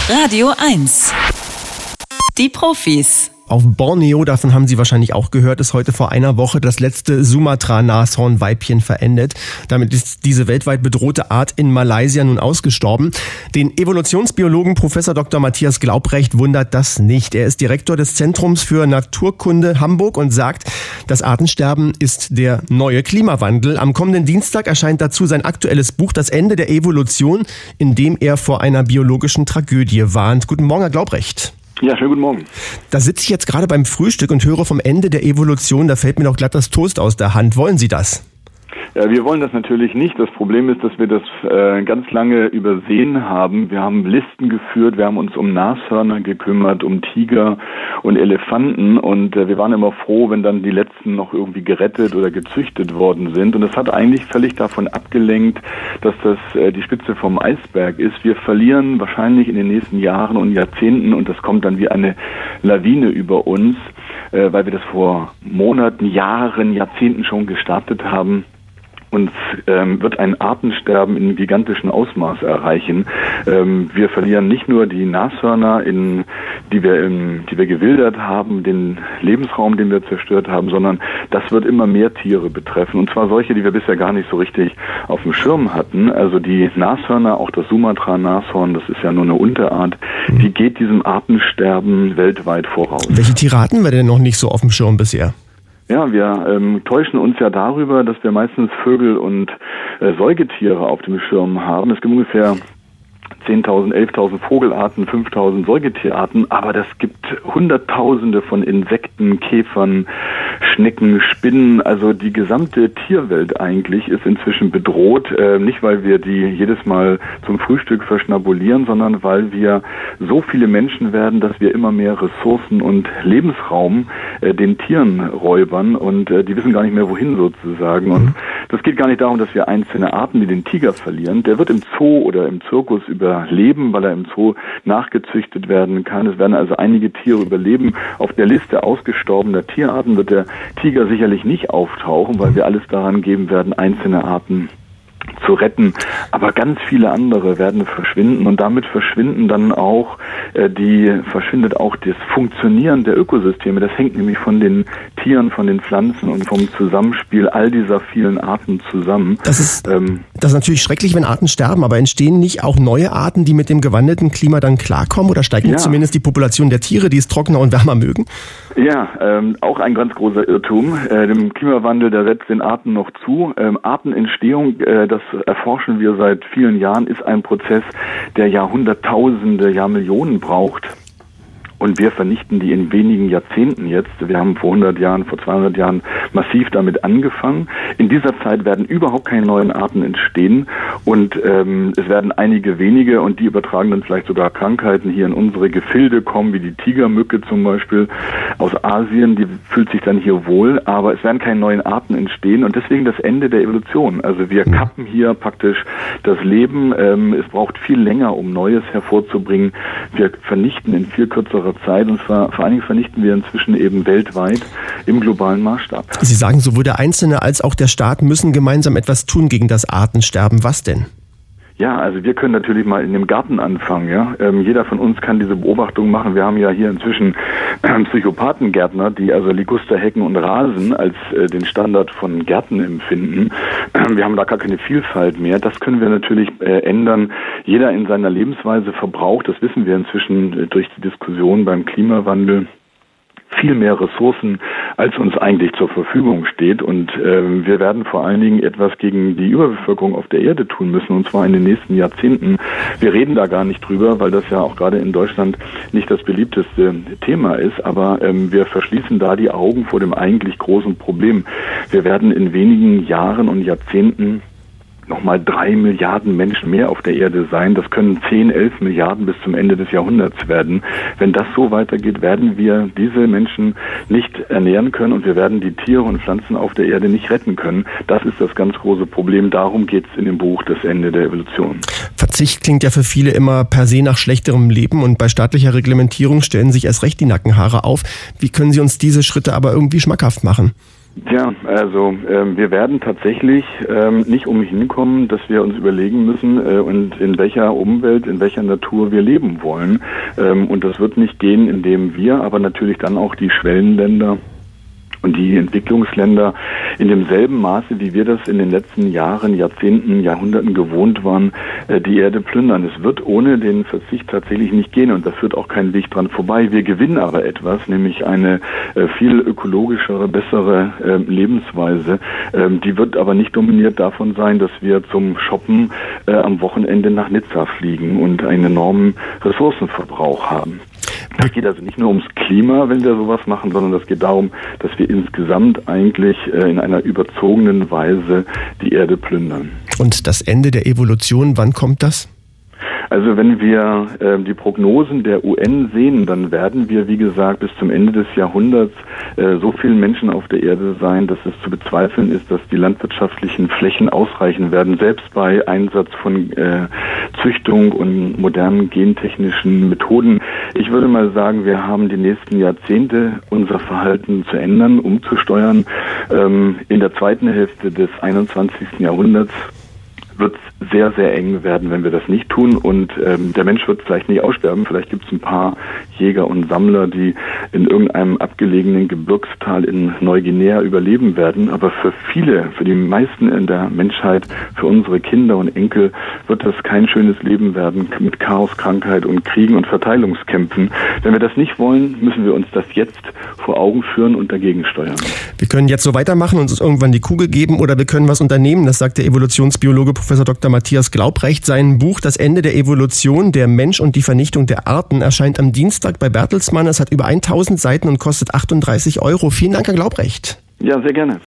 Radio 1. Die Profis. Auf Borneo, davon haben Sie wahrscheinlich auch gehört, ist heute vor einer Woche das letzte Sumatra-Nashornweibchen verendet. Damit ist diese weltweit bedrohte Art in Malaysia nun ausgestorben. Den Evolutionsbiologen Professor Dr. Matthias Glaubrecht wundert das nicht. Er ist Direktor des Zentrums für Naturkunde Hamburg und sagt, das Artensterben ist der neue Klimawandel. Am kommenden Dienstag erscheint dazu sein aktuelles Buch Das Ende der Evolution, in dem er vor einer biologischen Tragödie warnt. Guten Morgen, Herr Glaubrecht. Ja, schönen guten Morgen. Da sitze ich jetzt gerade beim Frühstück und höre vom Ende der Evolution, da fällt mir doch glatt das Toast aus der Hand. Wollen Sie das? Ja, wir wollen das natürlich nicht. Das Problem ist, dass wir das ganz lange übersehen haben. Wir haben Listen geführt, wir haben uns um Nashörner gekümmert, um Tiger und Elefanten und wir waren immer froh, wenn dann die letzten noch irgendwie gerettet oder gezüchtet worden sind. Und das hat eigentlich völlig davon abgelenkt, dass das die Spitze vom Eisberg ist. Wir verlieren wahrscheinlich in den nächsten Jahren und Jahrzehnten und das kommt dann wie eine Lawine über uns, weil wir das vor Monaten, Jahren, Jahrzehnten schon gestartet haben. Uns wird ein Artensterben in gigantischen Ausmaß erreichen. Wir verlieren nicht nur die Nashörner, die wir gewildert haben, den Lebensraum, den wir zerstört haben, sondern das wird immer mehr Tiere betreffen. Und zwar solche, die wir bisher gar nicht so richtig auf dem Schirm hatten. Also die Nashörner, auch das Sumatra-Nashorn, das ist ja nur eine Unterart, die geht diesem Artensterben weltweit voraus. Welche Tiere hatten wir denn noch nicht so auf dem Schirm bisher? Ja, wir täuschen uns ja darüber, dass wir meistens Vögel und Säugetiere auf dem Schirm haben. Es gibt ungefähr 10.000, 11.000 Vogelarten, 5.000 Säugetierarten, aber das gibt Hunderttausende von Insekten, Käfern, Schnecken, Spinnen, also die gesamte Tierwelt eigentlich ist inzwischen bedroht, nicht weil wir die jedes Mal zum Frühstück verschnabulieren, sondern weil wir so viele Menschen werden, dass wir immer mehr Ressourcen und Lebensraum den Tieren räubern und die wissen gar nicht mehr wohin sozusagen. Und das geht gar nicht darum, dass wir einzelne Arten wie den Tiger verlieren. Der wird im Zoo oder im Zirkus überleben, weil er im Zoo nachgezüchtet werden kann. Es werden also einige Tiere überleben. Auf der Liste ausgestorbener Tierarten wird der Tiger sicherlich nicht auftauchen, weil wir alles daran geben werden, einzelne Arten zu retten. Aber ganz viele andere werden verschwinden und damit verschwindet auch das Funktionieren der Ökosysteme. Das hängt nämlich von den Tieren, von den Pflanzen und vom Zusammenspiel all dieser vielen Arten zusammen. Das ist natürlich schrecklich, wenn Arten sterben, aber entstehen nicht auch neue Arten, die mit dem gewandelten Klima dann klarkommen oder steigt jetzt zumindest die Population der Tiere, die es trockener und wärmer mögen? Ja, auch ein ganz großer Irrtum. Dem Klimawandel, der setzt den Arten noch zu. Artenentstehung, das erforschen wir seit vielen Jahren, ist ein Prozess, der Jahrhunderttausende, Millionen braucht. Und wir vernichten die in wenigen Jahrzehnten jetzt. Wir haben vor 100 Jahren, vor 200 Jahren massiv damit angefangen. In dieser Zeit werden überhaupt keine neuen Arten entstehen und es werden einige wenige und die übertragen dann vielleicht sogar Krankheiten hier in unsere Gefilde kommen, wie die Tigermücke zum Beispiel aus Asien, die fühlt sich dann hier wohl, aber es werden keine neuen Arten entstehen und deswegen das Ende der Evolution. Also wir kappen hier praktisch das Leben. Es braucht viel länger, um Neues hervorzubringen. Wir vernichten in viel kürzerer Zeit und zwar vor allen Dingen vernichten wir inzwischen eben weltweit im globalen Maßstab. Sie sagen, sowohl der Einzelne als auch der Staat müssen gemeinsam etwas tun gegen das Artensterben. Was denn? Ja, also wir können natürlich mal in dem Garten anfangen. Ja, jeder von uns kann diese Beobachtung machen. Wir haben ja hier inzwischen Psychopathengärtner, die also Ligusterhecken und Rasen als den Standard von Gärten empfinden. Wir haben da gar keine Vielfalt mehr. Das können wir natürlich ändern. Jeder in seiner Lebensweise verbraucht, das wissen wir inzwischen durch die Diskussion beim Klimawandel, viel mehr Ressourcen, als uns eigentlich zur Verfügung steht. Und wir werden vor allen Dingen etwas gegen die Überbevölkerung auf der Erde tun müssen, und zwar in den nächsten Jahrzehnten. Wir reden da gar nicht drüber, weil das ja auch gerade in Deutschland nicht das beliebteste Thema ist, aber wir verschließen da die Augen vor dem eigentlich großen Problem. Wir werden in wenigen Jahren und Jahrzehnten nochmal 3 Milliarden Menschen mehr auf der Erde sein. Das können 10, 11 Milliarden bis zum Ende des Jahrhunderts werden. Wenn das so weitergeht, werden wir diese Menschen nicht ernähren können und wir werden die Tiere und Pflanzen auf der Erde nicht retten können. Das ist das ganz große Problem. Darum geht es in dem Buch Das Ende der Evolution. Verzicht klingt ja für viele immer per se nach schlechterem Leben und bei staatlicher Reglementierung stellen sich erst recht die Nackenhaare auf. Wie können Sie uns diese Schritte aber irgendwie schmackhaft machen? Ja, also wir werden tatsächlich nicht umhin kommen, dass wir uns überlegen müssen, und in welcher Umwelt, in welcher Natur wir leben wollen. Und das wird nicht gehen, indem wir, aber natürlich dann auch die Schwellenländer und die Entwicklungsländer in demselben Maße, wie wir das in den letzten Jahren, Jahrzehnten, Jahrhunderten gewohnt waren, die Erde plündern. Es wird ohne den Verzicht tatsächlich nicht gehen und da führt auch kein Weg dran vorbei. Wir gewinnen aber etwas, nämlich eine viel ökologischere, bessere Lebensweise. Die wird aber nicht dominiert davon sein, dass wir zum Shoppen am Wochenende nach Nizza fliegen und einen enormen Ressourcenverbrauch haben. Es geht also nicht nur ums Klima, wenn wir sowas machen, sondern es geht darum, dass wir insgesamt eigentlich in einer überzogenen Weise die Erde plündern. Und das Ende der Evolution, wann kommt das? Also wenn wir die Prognosen der UN sehen, dann werden wir, wie gesagt, bis zum Ende des Jahrhunderts so viele Menschen auf der Erde sein, dass es zu bezweifeln ist, dass die landwirtschaftlichen Flächen ausreichen werden, selbst bei Einsatz von Züchtung und modernen gentechnischen Methoden. Ich würde mal sagen, wir haben die nächsten Jahrzehnte unser Verhalten zu ändern, umzusteuern. In der zweiten Hälfte des 21. Jahrhunderts wird es sehr, sehr eng werden, wenn wir das nicht tun. Und der Mensch wird vielleicht nicht aussterben. Vielleicht gibt es ein paar Jäger und Sammler, die in irgendeinem abgelegenen Gebirgstal in Neuguinea überleben werden. Aber für viele, für die meisten in der Menschheit, für unsere Kinder und Enkel wird das kein schönes Leben werden mit Chaos, Krankheit und Kriegen und Verteilungskämpfen. Wenn wir das nicht wollen, müssen wir uns das jetzt vor Augen führen und dagegen steuern. Wir können jetzt so weitermachen und uns irgendwann die Kugel geben oder wir können was unternehmen. Das sagt der Evolutionsbiologe Professor Dr. Matthias Glaubrecht. Sein Buch Das Ende der Evolution, der Mensch und die Vernichtung der Arten erscheint am Dienstag bei Bertelsmann. Es hat über 1000 Seiten und kostet 38 €. Vielen Dank, Herr Glaubrecht. Ja, sehr gerne.